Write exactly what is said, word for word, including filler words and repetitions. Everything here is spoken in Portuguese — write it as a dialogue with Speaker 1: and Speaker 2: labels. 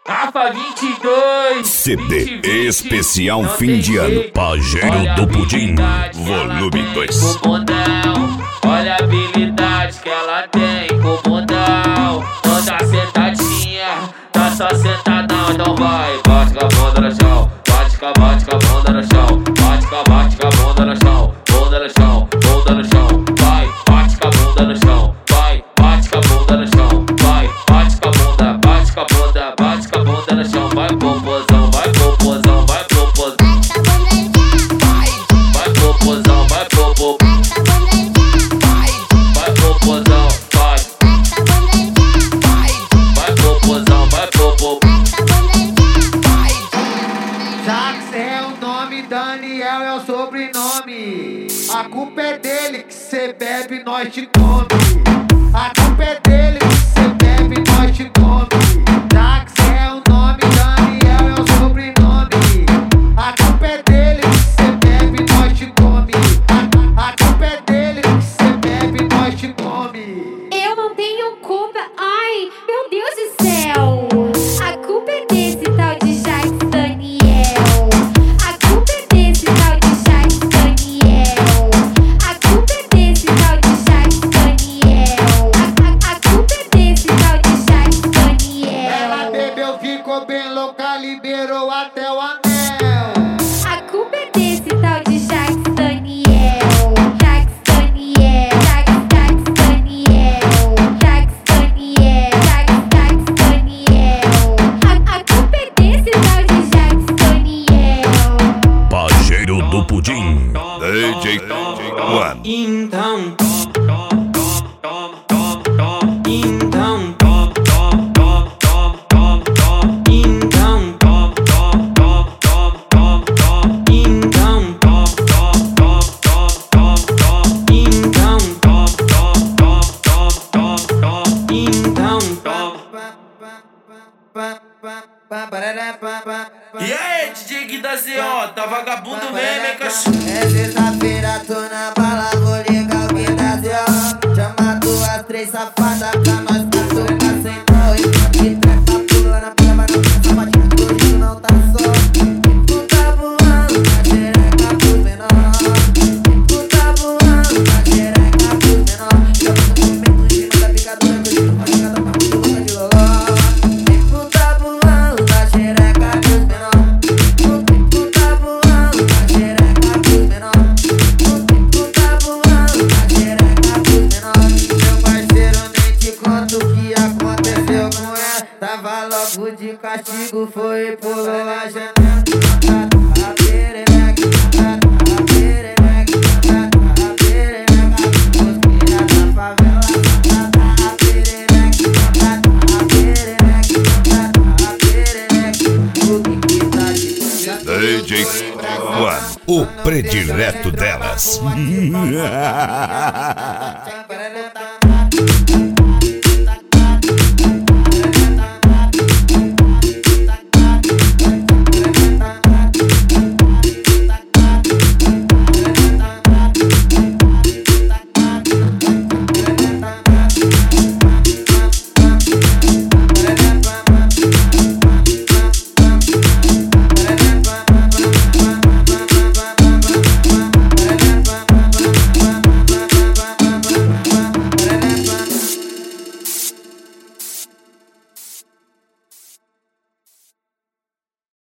Speaker 1: Rafa vinte e dois
Speaker 2: C D especial fim de ano. Pajeiro do Pudim, volume dois.
Speaker 1: Com bundão, olha a habilidade que ela tem com bundão. Toda sentadinha, tá só sentadão. Então vai, bate com a bunda no chão. Bate com a, bate com a bunda no chão. Bate com a, bate com a bunda no chão. Bunda no chão, bunda no chão. Vai, bate com a bunda no chão. Vai, bate com a bunda no chão. Vai, bate com a bunda, bate com a bunda, bate com a bunda no chão. Vai popozão, vai popozão, vai popozão. Vai popozão, vai popozão. Vai popozão, vai. Vai popozão, vai popozão.
Speaker 3: Jax é o nome, Daniel é o sobrenome. A culpa é dele que cê bebe, nós te come. A culpa é dele que cê bebe, nós te come. Jax é o nome, Daniel é o sobrenome. A culpa é dele que cê bebe, nós te come. A, a culpa é dele que cê bebe, nós te come.
Speaker 4: Eu não tenho culpa, ai, meu Deus do céu. A culpa é desse tal de Jax Daniel. A culpa é desse tal de Jax Daniel. A culpa é desse tal de Jax Daniel. A, a, a culpa é desse tal de Jax Daniel.
Speaker 3: Ela bebeu, ficou bem louca, liberou até o anel.
Speaker 4: A culpa é desse tal de Jax Daniel. Jax Daniel. Jax, Jax Daniel. Jax Daniel. Jax, Jax Daniel. A, a culpa é desse tal de Jax Daniel.
Speaker 2: Pajeiro do Pudim, D J One.
Speaker 1: Então, e aí, D J Gui da Z O, tá vagabundo mesmo, hein, cachorro?
Speaker 3: É sexta-feira, tô na bala, vou ligar o Gui da Z O. Chama duas, três safadas pra nós catucar sem pau. E trepa, pula na pia, vai na pia, sapatinha, hoje tu não tá só. Tu tá voando na xereca pros menor. Tu tá voando na xereca pros menor. Eu tô com movimento de manda picadura, que eu tô chegada pra muito boca de loló. Tu tá voando na xereca pros menor. Tu tá voando na xereca pros menor. Tu tá voando na xereca pros menor. Meu parceiro, nem te conto o que aconteceu com ela. Tava logo de castigo, foi e pulou a janela. A perereca, a perereca, a perereca, os cria da favela. A perereca, a perereca, a perereca, o que que tá de
Speaker 2: D J One, o predileto delas.